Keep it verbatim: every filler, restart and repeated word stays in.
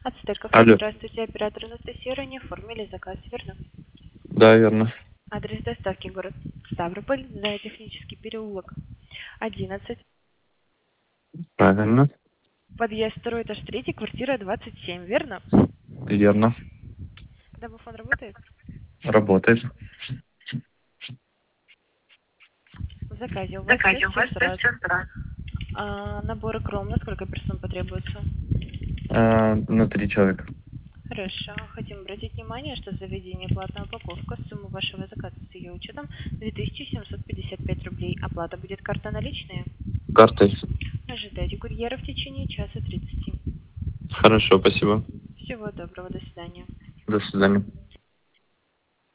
Ацтек кафе, Алло. здравствуйте, оператор Анастасия, ранее оформили заказ, верно? Да, верно. Адрес доставки город Ставрополь, Зоотехнический переулок, одиннадцать. Правильно. Подъезд второй этаж третий, квартира двадцать семь, верно? Верно. Домофон работает? Работает. В заказе у вас все, Заказе у все вас все, сразу. все сразу. А, наборы кром, на сколько персон потребуется? А, на три человека. Хорошо. Хотим обратить внимание, что заведение платная упаковка, сумма вашего заказа с ее учетом две тысячи семьсот пятьдесят пять рублей. Оплата будет карта наличные. Картой. Ожидайте курьера в течение часа тридцати. Хорошо, спасибо. Всего доброго, до свидания. До свидания.